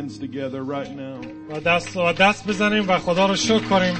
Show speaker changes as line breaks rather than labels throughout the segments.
hands together right now.
و دست بزنیم و خدا رو شکر کنیم.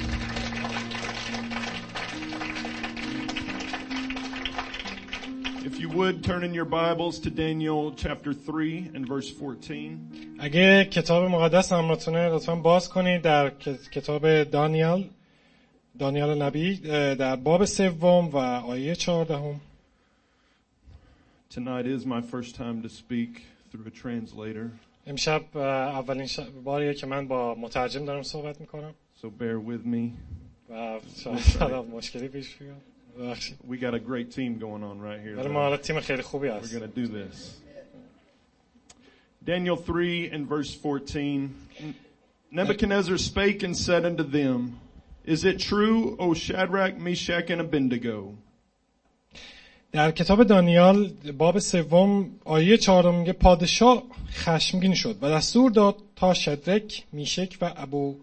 If you would turn in your Bibles to Daniel chapter 3 and verse 14.
اگه کتاب مقدس همراهتونه لطفاً باز کنید در کتاب دانیال نبی در باب 3 و آیه 14.
Tonight is my first time to speak through a translator.
امشب اولین باریه که من با مترجم دارم صحبت میکنم.
So bear with me.
و شاید مشکلی پیش بیاد.
We got a great team going on right here.
ما تیم خیلی خوبی هست.
We're going to do this. Daniel 3 and verse 14. Nebuchadnezzar spake and said unto them, Is it true, O Shadrach, Meshach, and Abednego?
در کتاب دانیال باب 3 آیه 4 میگه پادشاه خشمگین شد و دستور داد تا شدرک، میشک و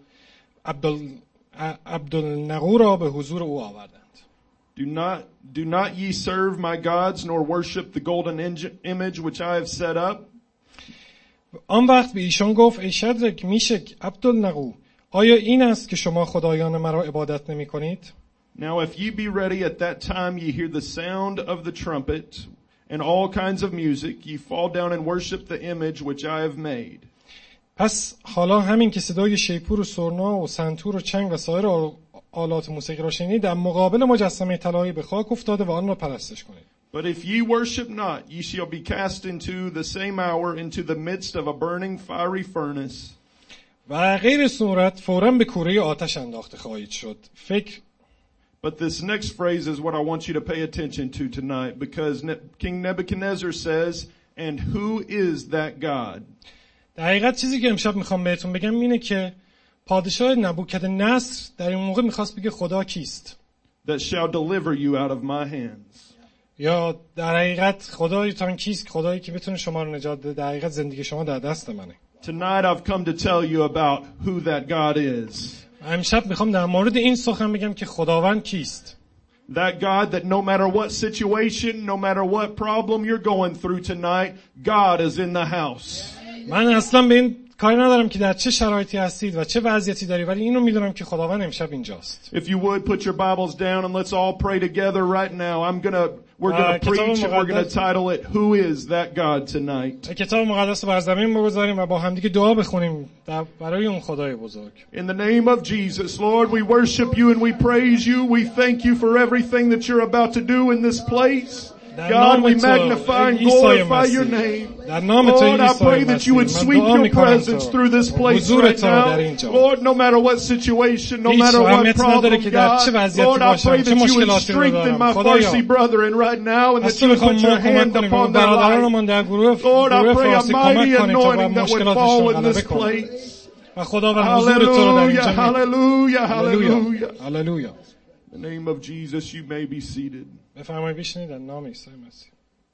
عبدالنغو را به حضور او آوردند.
Do not ye serve my gods, nor worship the golden image which I have set up?
آن وقت به ایشان گفت ای شدرک، میشک، عبدالنغو، آیا این است که شما خدایان مرا عبادت نمی کنید؟
Now if ye be ready at that time ye hear the sound of the trumpet and all kinds of music, ye fall down and worship the image which I have made.
پس حالا همین که صدای شیپور و سرنا و سنتور و چنگ و سایر آلات موسیقی را شنید، در مقابل مجسمه طلایی به خاک افتاده و آن را پرستش کنید.
But if ye worship not, ye shall be cast into the same hour into the midst of a burning fiery furnace.
و غیر صورت فوراً به کوره آتش انداخته خواهید شد.
But this next phrase is what I want you to pay attention to tonight, because King Nebuchadnezzar says, and who is that God?
در حقیقت چیزی که امشب میخوام بهتون بگم اینه که پادشاه نبوکدنصر در این موقع میخواست بگه خدا کیست؟
That shall deliver you out of my hands.
یا در حقیقت خدایتان کیست؟ خدایی که بتونه شما رو نجات بده. در حقیقت زندگی شما در دست منه.
Tonight I've come to tell you about who that God is.
امشب میخوام در مورد این سخن بگم که خداوند کیست.
That God that no matter what situation, no matter what problem you're going through tonight, God is in the house.
من اصلا به این کاری ندارم که در چه شرایطی هستید و چه وضعیتی داری، ولی اینو میدونم که خداوند امشب اینجاست.
If you would put your Bibles down and let's all pray together right now. We're going to preach and we're going to title it, Who is that God tonight?
کتاب مقدس رو بر زمین بگذاریم و با همدیگه دعا بخونیم برای اون خدای بزرگ.
In the name of Jesus, Lord, we worship you and we praise you. We thank you for everything that you're about to do in this place. God, we magnify and glorify your name. Lord, I pray that you would sweep your presence through this place right now. Lord, no matter what situation, no matter what problem, God, Lord, I pray that you would strengthen my Farsi brethren right now and that you would put your hand upon their life. Lord, I pray a mighty anointing that would fall in this place. Hallelujah, hallelujah, hallelujah.
Hallelujah.
In the name of Jesus, you may be seated.
بفرمایید بشینید در نام عیسی مسیح.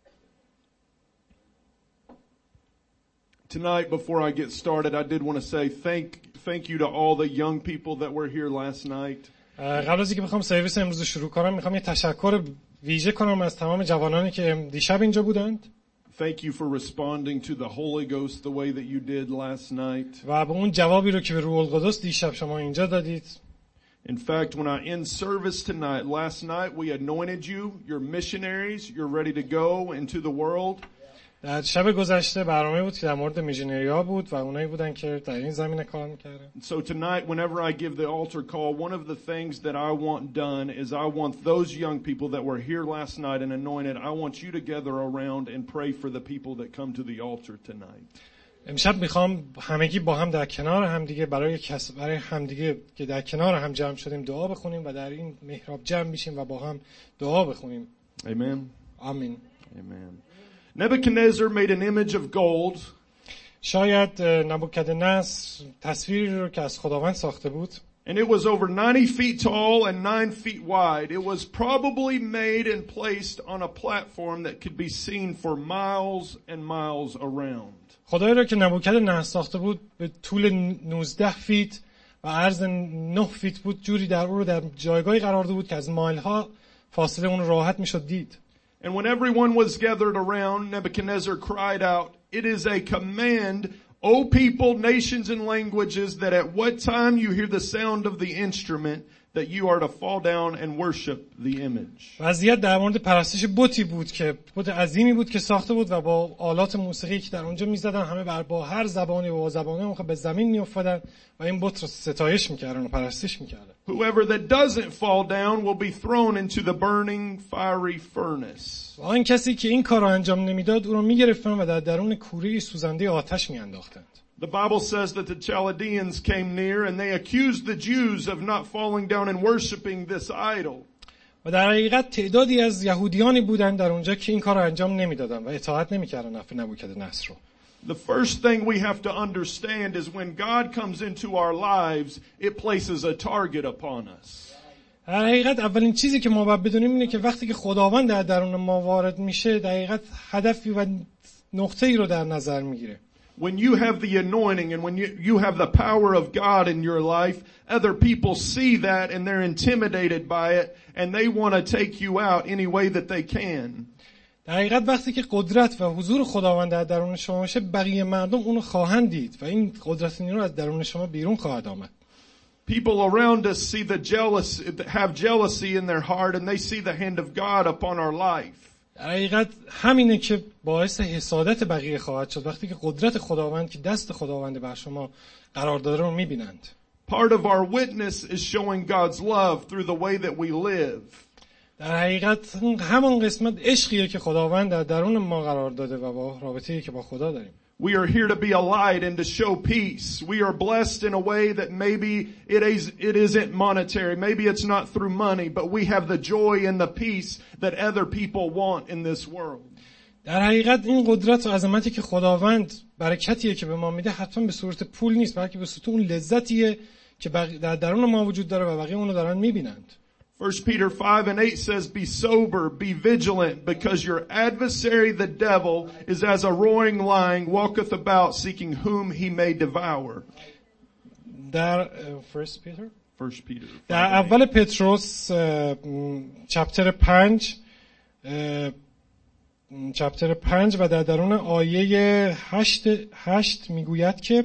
Tonight, before I get started, I did want to say thank you to all the young people that were here last night.
قبل از اینکه بخوام سرویس امروز شروع کنم میخوام یه تشکر ویژه کنم از تمام جوانانی که دیشب اینجا بودند.
Thank you for responding to the Holy Ghost the way that you did last night.
و به اون جوابی رو که به روح القدس دیشب شما اینجا دادید.
In fact, when I end service tonight, last night we anointed you. You're missionaries. You're ready to go into the world.
در شب گذشته برنامه بود که در مورد میشنری‌ها بود و اونایی بودن که در این زمینه کار می‌کردن.
So tonight, whenever I give the altar call, one of the things that I want done is I want those young people that were here last night and anointed, I want you to gather around and pray for the people that come to the altar tonight.
امشب میخوام همگی با هم در کنار همدیگه برای همدیگه که در کنار هم جمع شدیم دعا بخونیم و در این محراب جمع بشیم و با هم دعا بخونیم.
Amen.
آمین.
Amen. Nebuchadnezzar made an image of gold.
شاید نبوکدنصر تصویری رو که از خداوند ساخته بود.
And it was over 90 feet tall and 9 feet wide. It was probably made and placed on a platform that could be seen for miles and miles around.
خدایی رو که نبوکدنصر ساخته بود به طول 19 فیت و عرض 9 فیت بود، جوری در اون رو در جایگاهی قرار داده بود که از مایل‌ها فاصله اون راحت میشد دید.
And when everyone was gathered around, Nebuchadnezzar cried out, "It is a command O people, nations and languages, that at what time you hear the sound of the instrument, that you are to fall down and worship the image.
وضعیت در مورد پرستش بتی بود که بت عظیمی بود که ساخته بود و با آلات موسیقی که در اونجا میزدن همه با هر زبانی و زبانی اون به زمین میافتادن و این بت رو ستایش میکردن و پرستش میکردن.
Whoever that doesn't fall down will be thrown into the burning fiery furnace.
و آن کسی که این کار رو انجام نمیداد او رو میگرفتن و در درون کوره سوزنده آتش میانداختند.
The Bible says that the Chaldeans came near and they accused the Jews of not falling down and worshiping this idol.
و در حقیقت تعدادی از یهودیانی بودند در اونجا که این کار رو انجام نمیدادن و اطاعت نمیکردن نفع نبوکدنصر رو.
The first thing we have to understand is when God comes into our lives, it places a target upon us.
در حقیقت اولین چیزی که ما باید بدونیم اینه که وقتی که خداوند در درون ما وارد میشه در حقیقت هدفی و نقطه‌ای رو در نظر میگیره.
When you have the anointing and when you have the power of God in your life, other people see that and they're intimidated by it and they want to take you out any way that they can.
در حقیقت وقتی که قدرت و حضور خداوند در درون شما باشه بقیه مردم اونو خواهند دید و این قدرت نیرو از درون شما بیرون خواهد آمد.
People around us see have jealousy in their heart and they see the hand of God upon our life.
در حقیقت همینه که باعث حسادت بقیه خواهد شد وقتی که قدرت خداوند که دست خداوند بر شما قرار داره رو میبینند.
Part of our witness is showing God's love through the way that we live.
در حقیقت همون قسمت عشقیه که خداوند در درون ما قرار داده و با رابطه‌ای که با خدا داریم.
We are here to be a light and to show peace. We are blessed in a way that maybe it isn't monetary. Maybe it's not through money, but we have the joy and the peace that other people want in this world.
در حقیقت این قدرت و عظمتی که خداوند برکتیه که به ما میده حتما به صورت پول نیست بلکه به صورت اون لذتیه که در درون ما وجود داره و بقیه اونو دارن میبینند.
1 Peter 5:8 says, be sober, be vigilant, because your adversary the devil is as a roaring lion, walketh about seeking whom he may devour.
در
1 Peter.
در اول پتروس چپتر 5 و در درون آیه 8 میگوید که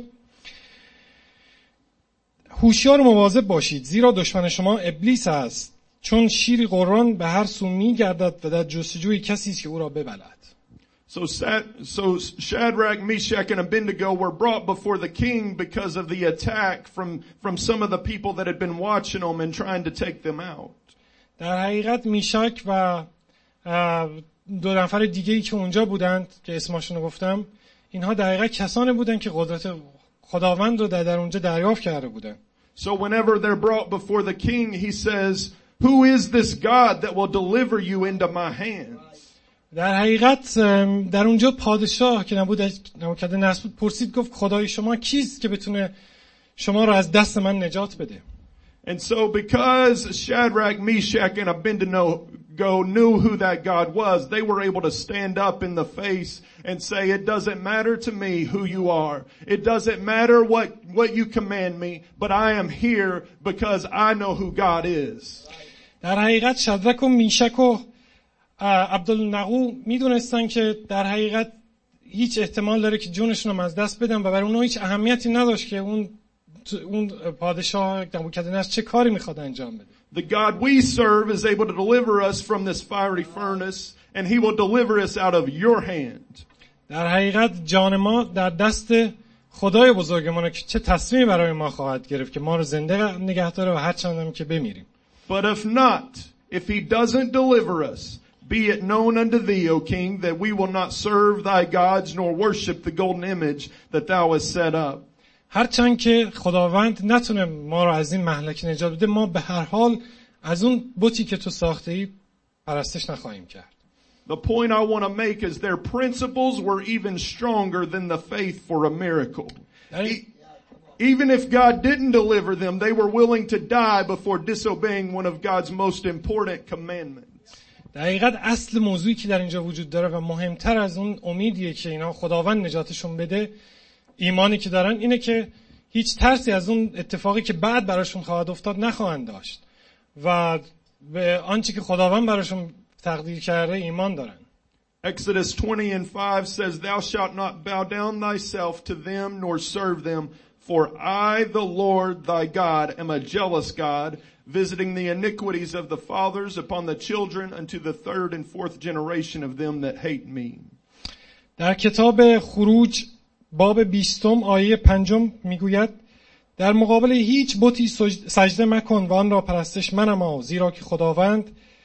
هوشیار و مواظب باشید زیرا دشمن شما ابلیس است چون شیری قران به هر سو می‌گردد و در جستجوی کسی است که او را ببلد.
So Shadrach, Meshach, and Abednego were brought before the king because of the attack from some of the people that had been watching them and trying to take them out.
در حقیقت میشک و دو نفر دیگه‌ای که اونجا بودند که اسمشون رو گفتم اینها در حقیقت کسانی بودند که قدرت خداوند رو در اونجا دریافت کرده بودند.
So whenever they're brought before the king, he says, who is this God that will deliver you into my hands?
در حقیقت در اونجا پادشاه که نبوکدنصر بود پرسید گفت خدای شما کیست که بتونه شما رو از دست من نجات بده؟
And so because Shadrach, Meshach, and Abednego knew who that God was, they were able to stand up in the face and say, it doesn't matter to me who you are. It doesn't matter what you command me, but I am here because I know who God is.
در حقیقت شدرک و میشک و عبدالنقو میدونستن که در حقیقت هیچ احتمال داره که جونشون رو از دست بدن و برای اونها هیچ اهمیتی نداشت که اون پادشاه نبوکدنصر چه کاری میخواد انجام بده.
The God we serve is able to deliver us from this fiery furnace and he will deliver us out of your hand.
در حقیقت جان ما در دست خدای بزرگمونه که چه تصمیمی برای ما خواهد گرفت که ما رو زنده نگه داره و هر چندم که بمیریم.
But if not, if he doesn't deliver us, be it known unto thee, O king, that we will not serve thy gods nor worship the golden image that thou hast set up.
هرچند که خداوند نتونه ما رو از این مهلک نجات بده ما به هر حال از اون بتی که تو ساخته ای پرستش نخواهیم کرد.
The point I want to make is their principles were even stronger than the faith for a miracle. Even if God didn't deliver them, they were willing to die before disobeying one of God's most important commandments.
در حقیقت اصل موضوعی که در اینجا وجود داره و مهمتر از اون امیدیه که اینا خداوند نجاتشون بده ایمانی که دارن اینه که هیچ ترسی از اون اتفاقی که بعد براشون خواهد افتاد نخواهند داشت و به آنچه که خداوند براشون تقدیر کرده ایمان دارن.
Exodus 20:5 says, Thou shalt not bow down thyself to them nor serve them, for I, the Lord thy God, am a jealous God, visiting the iniquities of the fathers upon the children unto the third and fourth generation of them that hate me.
در کتاب خروج باب 20 آیه 5 میگوید در مقابل هیچ بتی سجده مکن و آن را پرستش منم، زیرا که خداوند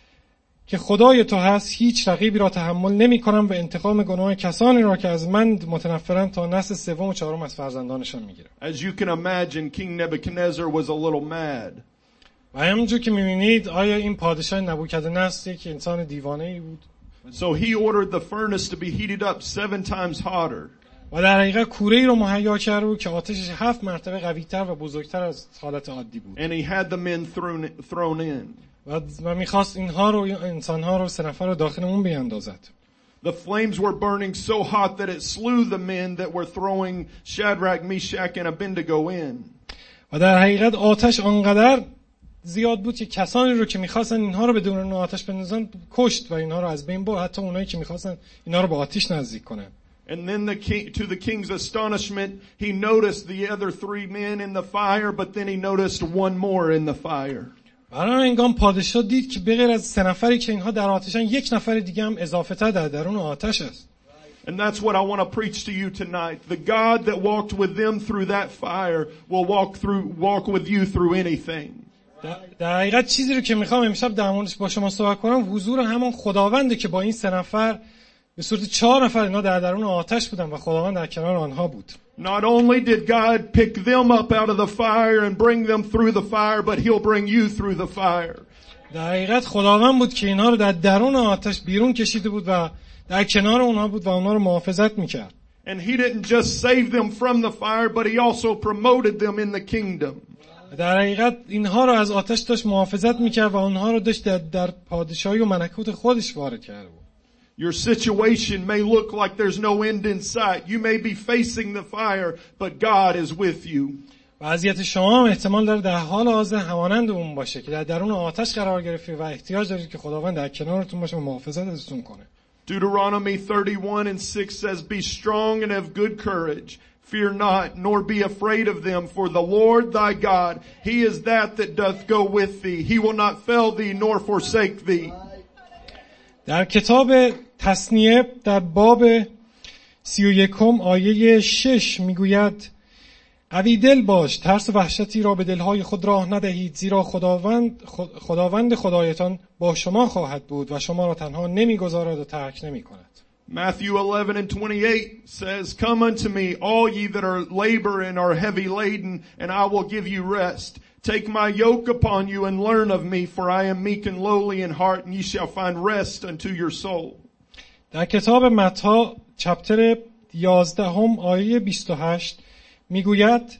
که خدای تو هست هیچ رقیبی را تحمل نمی کنم و انتقام گناه کسانی را که از من متنفرند تا نسل سوم و چهارم از فرزندانشان میگیرم.
As you can imagine, King Nebuchadnezzar was a little mad.
و همونجور که میبینید آیا این پادشاه نبوکدنصر یک انسان دیوانه‌ای بود؟
So he ordered the furnace to be heated up 7 times hotter.
و در حقیقت کوره‌ای رو مهیا کرد بود که آتشش 7 مرتبه قوی‌تر و بزرگتر از حالت عادی بود.
And he had the men thrown in.
و می‌خواست اینها رو انسان‌ها رو 3 نفر رو داخل اون بیاندازد.
The flames were burning so hot that it slew the men that were throwing Shadrach, Meshach and Abednego in.
و در حقیقت آتش آنقدر زیاد بود که کسانی رو که می‌خواستن اینها رو به درون آتش بندازن کشت و اینها رو از بین برد، حتی اونایی که می‌خواستن اینها رو به آتش نزدیک کنن.
And then to the king's astonishment, he noticed the other 3 men in the fire, but then he noticed one more in the fire.
برای هنگام پادشاه دید که بغیر از 3 نفری که اینها در آتشن، 1 نفر دیگه هم اضافه تر در درون آتش است.
And that's what I want to preach to you tonight. The God that walked with them through that fire will walk with you through anything.
در حقیقت چیزی رو که میخوام امشب در موردش با شما صحبت کنم حضور همون خداونده که با این 3 نفر به صورت 4 نفر اینا در درون آتش بودن و خداوند در کنار آنها بود.
Not only did God pick them up out of the fire and bring them through the fire, but he'll bring you through the fire.
در حقیقت خداوند بود که اینها رو در درون آتش بیرون کشیده بود و در کنار اونها بود و اونها رو محافظت میکرد.
And he didn't just save them from the fire, but he also promoted them in the kingdom.
در حقیقت اینها رو از آتش داشت محافظت میکرد و اونها رو داشت در پادشاهی و ملکوت خودش وارد کرده بود.
Your situation may look like there's no end in sight. You may be facing the fire, but God is with you.
وضعیت شما هم احتمال داره در حال حاضر همانند اون باشه که در درون آتش قرار گرفتی و احتیاج دارید که خداوند در کنارتون باشه و محافظت ازتون کنه.
Deuteronomy 31:6 says, Be strong and of good courage. Fear not, nor be afraid of them, for the Lord thy God, he is that doth go with thee. He will not fail thee, nor forsake thee.
در کتاب تثنیه در باب 31 آیه 6 میگوید قوی دل باش، ترس و وحشتی را به دلهای خود راه ندهید، زیرا خداوند خدایتان با شما خواهد بود و شما را تنها نمیگذارد و ترک نمی کند.
Matthew 11:28 says, Come unto me, all ye that are labor and are heavy laden, and I will give you rest. Take my yoke upon you and learn of me, for I am meek and lowly in heart, and ye shall find rest unto your soul.
در کتاب متی چپتر 11 آیه 28 میگوید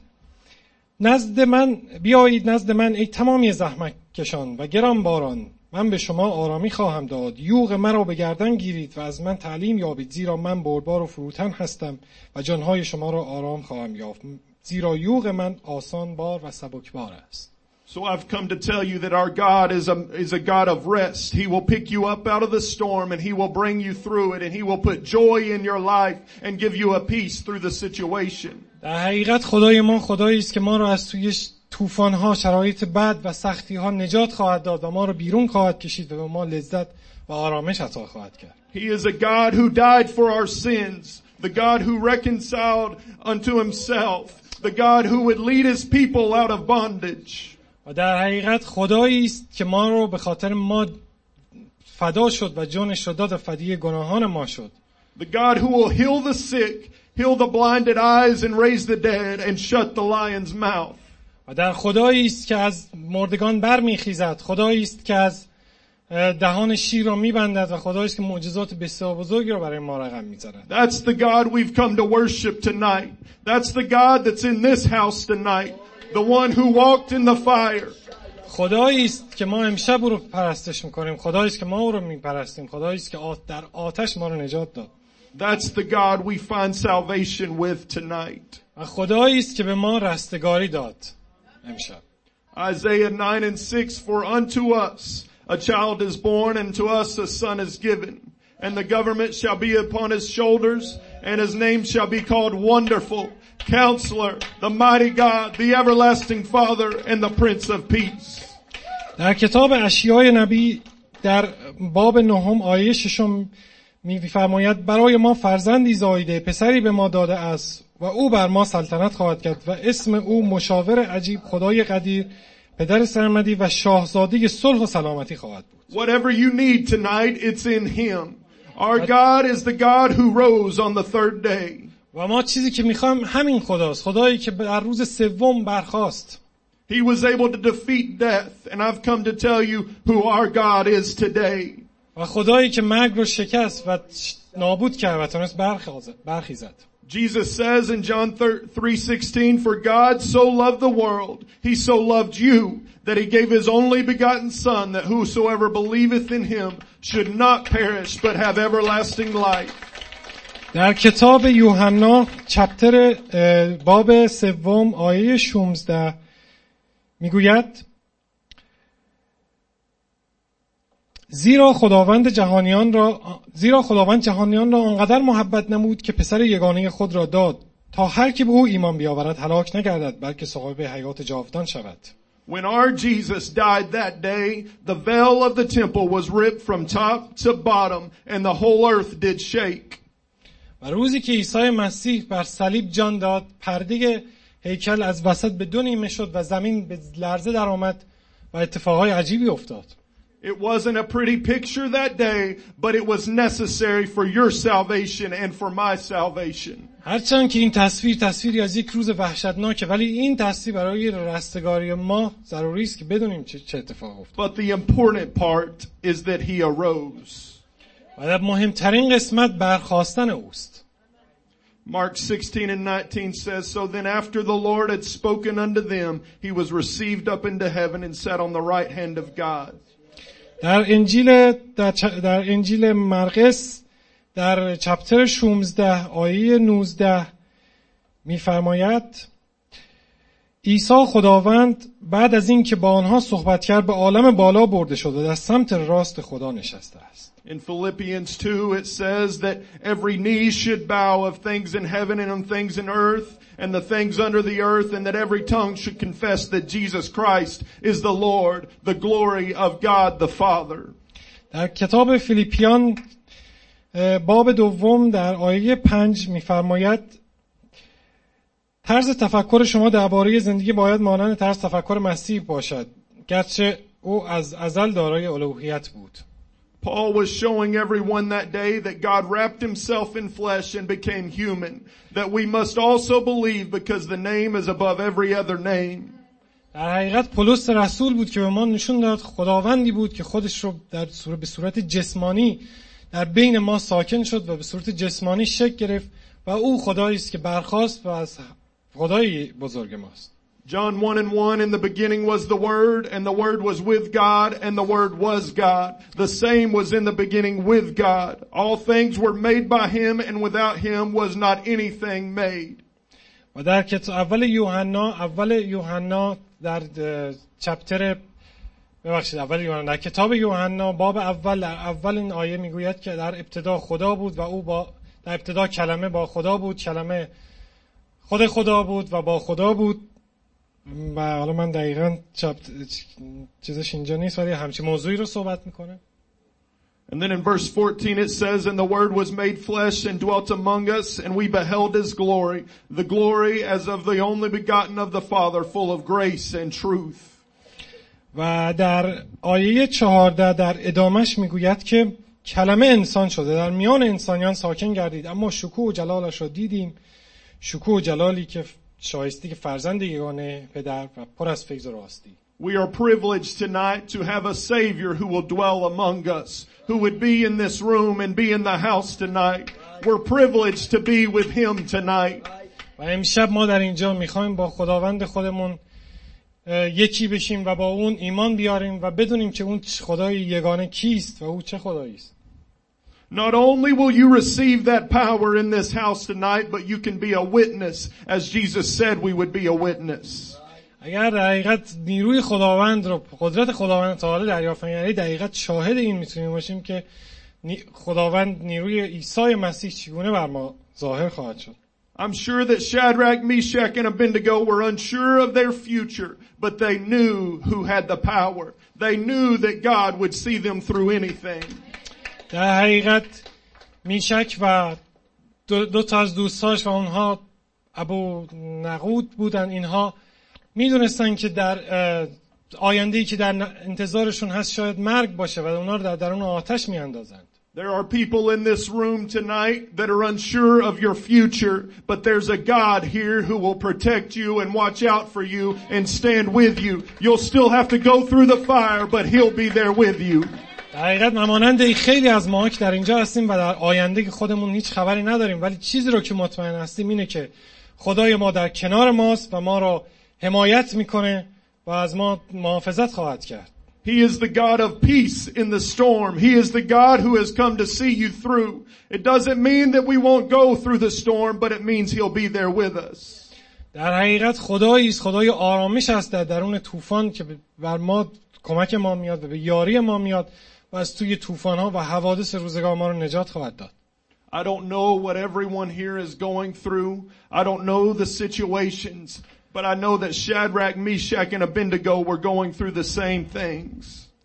بیایید نزد من ای تمامی زحمت کشان و گران باران، من به شما آرامی خواهم داد. یوغ مرا به گردن گیرید و از من تعلیم یابید، زیرا من بردبار و فروتن هستم و جانهای شما را آرام خواهم یافت، زیرا یوغ من آسان بار و سبکبار است.
So I've come to tell you that our God is a God of rest. He will pick you up out of the storm and he will bring you through it, and he will put joy in your life and give you a peace through the situation.
در حقیقت خدای ما خدایی است که ما را از توی طوفان‌ها، شرایط بد و سختی‌ها نجات خواهد داد و ما را بیرون خواهد کشید و به ما لذت و آرامش عطا خواهد کرد.
He is a God who died for our sins, the God who reconciled unto himself, the God who would lead his people out of bondage.
و در حقیقت خدایی است که ما رو به خاطر ما فدا شد و جانش را داد و فدیه گناهان ما شد.
The God who will heal the sick, heal the blinded eyes and raise the dead and shut the lion's mouth.
و در خدایی است که از مردگان برمیخیزد، خدایی است که از دهان شیر را میبندد و خدایی است که معجزات بسیار بزرگی را برای ما رقم میزند.
That's the God we've come to worship tonight. That's the God that's in this house tonight. The one who walked in the fire.
خدایی است که ما امشب او رو پرستش میکنیم، خدایی است که ما او رو میپرستیم، خدایی است که در آتش ما رو نجات داد.
That's the God we find salvation with tonight.
و خدایی است که به ما رستگاری داد امشب.
Isaiah 9:6 For unto us a child is born and to us a son is given and the government shall be upon his shoulders, and his name shall be called Wonderful, Counselor, the Mighty God, the Everlasting Father, and the Prince of Peace.
در کتاب اشعیا نبی در باب 9 آیه 6 می‌فرماید برای ما فرزندی زاییده، پسری به ما داده است و او بر ما سلطنت خواهد کرد و اسم او مشاور عجیب، خدای قدیر، پدر سرمدی و شاهزاده صلح و سلامتی خواهد بود.
Whatever you need tonight, it's in him. Our God is the God who rose on the third day.
و ما چیزی که می‌خوایم همین خداست، خدایی که در روز سوم برخاست.
He was able to defeat death, and I've come to tell you who our God is today.
و خدایی که مرگ رو شکست و نابود کرد و تونست برخیزد.
Jesus says in John 3:16, for God so loved the world, he so loved you, that he gave his only begotten Son, that whosoever believeth in him should not perish, but have everlasting life.
در کتاب یوحنا چپتر باب 3 آیه 16 میگوید زیرا خداوند جهانیان را آنقدر محبت نمود که پسر یگانه خود را داد تا هر کی به او ایمان بیاورد هلاک نگردد بلکه صاحب حیات جاودان شود.
When our Jesus died that day, the veil of the temple was ripped from top to bottom and the whole earth did shake.
و روزی که عیسی مسیح بر صلیب جان داد، پرده هیکل از وسط به دو نیمه شد و زمین به لرزه در آمد و اتفاقای عجیبی افتاد.
It wasn't a pretty picture that day, but it was necessary for your salvation and for my salvation.
هرچند که این تصویری از یک روز وحشتناکه، ولی این تصویر برای رستگاری ما ضروری است که بدونیم چه اتفاق افتاد.
But the important part is that he arose.
و مهمترین قسمت برخاستن اوست.
Mark 16 and 19 says, so then after the Lord had spoken unto them, he was received up into heaven and sat on the right hand of God.
در انجیل مرقس در چپتر 16 آیه 19 می‌فرماید عیسی خداوند بعد از این که با آنها صحبت کرد به عالم بالا برده شد و در سمت راست خدا نشسته است.
In Philippians 2 it says that every knee should bow of things in heaven and on things in earth and the things under the earth, and that every tongue should confess that Jesus Christ is the Lord, the glory of God the Father.
در کتاب فیلیپیان باب 2 در آیه 5 می‌فرماید طرز تفکر شما درباره زندگی باید مانند طرز تفکر مسیح باشد، گرچه او از ازل دارای الوهیت بود.
Paul was showing everyone that day that God wrapped himself in flesh and became human, that we must also believe because the name is above every other name.
در حقیقت پولس رسول بود که به ما نشون داد خداوندی بود که خودش رو به صورت جسمانی در بین ما ساکن شد و به صورت جسمانی شکل گرفت و او خدایی است که برخاست و از خدای بزرگ ماست.
John 1:1, in the beginning was the Word, and the Word was with God, and the Word was God. The same was in the beginning with God. All things were made by Him, and without Him was not anything made.
و در اول یوحنا در در کتاب یوحنا باب اول این آیه میگوید که در ابتدا خدا بود و او در ابتدا کلمه با خدا بود، کلمه خود خدا بود و با خدا بود. و حالا من دقیقاً چیزش اینجا نیست ولی همچین موضوعی رو صحبت میکنه.
And then in verse 14 it says, and the Word was made flesh and dwelt among us, and we beheld His glory, the glory as of the only begotten of the Father, full of grace and truth.
و در آیه 14 در ادامش میگوید که کلمه انسان شده، در میان انسانیان ساکن گردید، اما شکوه و جلالش را دیدیم، شکوه و جلالی که شایسته که فرزند یگانه پدر و پر از فیض و راستی.
We are privileged tonight to have a Savior who will dwell among us, who would be in this room and be in the house tonight. We're privileged to be with Him tonight.
و امشب ما در اینجا میخوایم با خداوند خودمون یکی بشیم و با اون ایمان بیاریم و بدونیم که اون خدای یگانه کیست و او چه خدایی است.
Not only will you receive that power in this house tonight, but you can be a witness, as Jesus said we would be a witness.
اگر در حقیقت نیروی خداوند رو، قدرت خداوند تعالی دریافت کنیم، یعنی در حقیقت شاهد این میتونیم باشیم که خداوند نیروی عیسی مسیح چگونه بر ما ظاهر خواهد شد.
I'm sure that Shadrach, Meshach, and Abednego were unsure of their future, but they knew who had the power. They knew that God would see them through anything.
در حقیقت میشک و دو تا از دوستاش و اونها ابو نقود بودن، اینها میدونستن که در آینده‌ای که در انتظارشون هست شاید مرگ باشه و اونها رو در درون آتش میاندازند.
There are people in this room tonight that are unsure of your future, but there's a God here who will protect you and watch out for you and stand with you. You'll still have to go through the fire, but He'll be there with you.
در حقیقت مانند خیلی از ما که در اینجا هستیم و در آینده که خودمون هیچ خبری نداریم، ولی چیزی رو که مطمئن هستیم اینه که خدای ما در کنار ماست و ما رو حمایت میکنه و از ما محافظت خواهد کرد.
He is the God of peace in the storm. He is the God who has come to see you through. It doesn't mean that we won't go through the storm, but it means He'll be there with us.
در حقیقت خدایی است، خدای آرامش است در درون طوفان که بر ما کمک ما میاد و به یاری ما میاد و از توی طوفان‌ها و حوادث روزگار ما رو نجات خواهد داد.
I don't know what everyone here is going through. I don't know the situations. But I know that Shadrach, Meshach, and Abednego were going through the same things.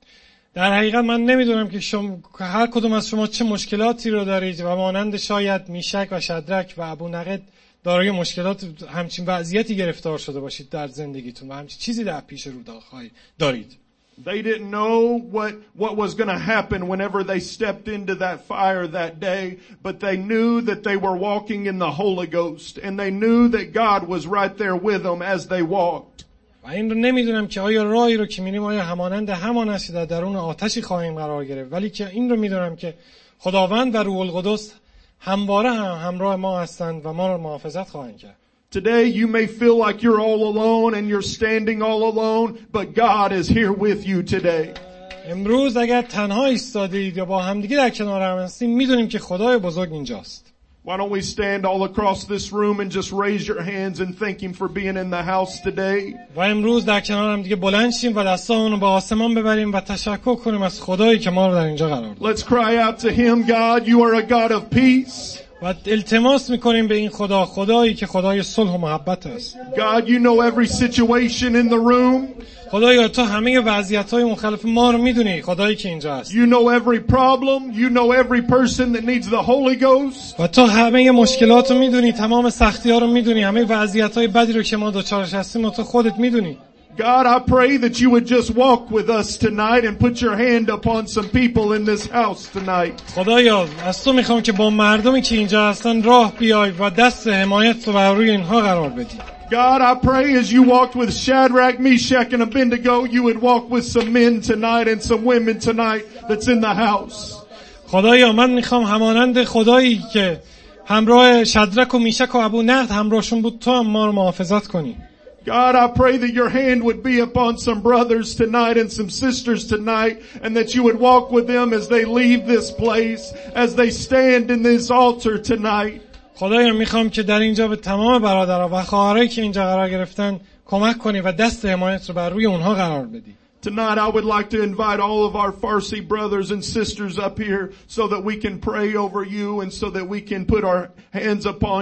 در حقیقت من نمیدونم که هر کدوم از شما چه مشکلاتی رو دارید و مانند شاید میشک و شدرک و ابونقد دارای مشکلات همچین وضعیتی گرفتار شده باشید در زندگیتون و همچین چیزی در پیش رو دارید.
They didn't know what was going to happen whenever they stepped into that fire that day, but they knew that they were walking in the Holy Ghost, and they knew that God was right there with them as they walked.
و این رو نمیدونم که آیا راهی رو که میریم آیا همانند همان است در درون آتشی خواهیم قرار گرفت، ولی که این رو میدونم که خداوند و روح القدس همواره همراه ما هستند و ما رو محافظت خواهند کرد.
Today you may feel like you're all alone and you're standing all alone, but God is here with you today.
امروز اگر تنها ایستادید یا با همدیگه در کنار هم هستیم میدونیم که خدای بزرگ اینجاست.
Why don't we stand all across this room and just raise your hands and thank Him for being in the house today?
و امروز در کنار هم دیگه بلند شیم و دستامون رو به آسمان ببریم و تشکر کنیم از خدایی که ما رو در اینجا قرار داد.
Let's cry out to Him, God, you are a God of peace.
و التماس میکنیم به این خدایی که خدای صلح و محبت است.
God, you know every situation in the room.
خدایا تو همه وضعیت‌های مختلف ما رو میدونی، خدایی که اینجا است.
You know every problem, you know every person that needs the Holy Ghost.
و تو همه مشکلات رو میدونی، تمام سختی‌ها رو میدونی، همه وضعیت‌های بدی رو که ما دچارش هستیم تو خودت میدونی.
God, I pray that you would just walk with us tonight and put your hand upon some people in this house tonight.
خدایا از تو میخوام که با مردمی که اینجا هستن راه بیای و دست حمایت رو بر روی اینها قرار بدی.
God, I pray as you walked with Shadrach, Meshach, and Abednego, you would walk with some men tonight and some women tonight that's in the house.
خدایا من میخوام همانند خدایی که همراه شدرک و میشک و ابونقد همراهشون بود تو هم ما رو محافظت کنی.
God, I pray that your hand would be upon some brothers tonight and some sisters tonight, and that you would walk with them as they leave this place, as they stand in this altar tonight.
خدایا میخوام که در اینجا به تمام برادرها و خواهرایی که اینجا قرار گرفتن کمک کنی و دست حمایت رو بر روی اونها قرار بدی.
Tonight I would like to invite all of our Farsi brothers and sisters up here so that we can pray over you and so that we can put our hands upon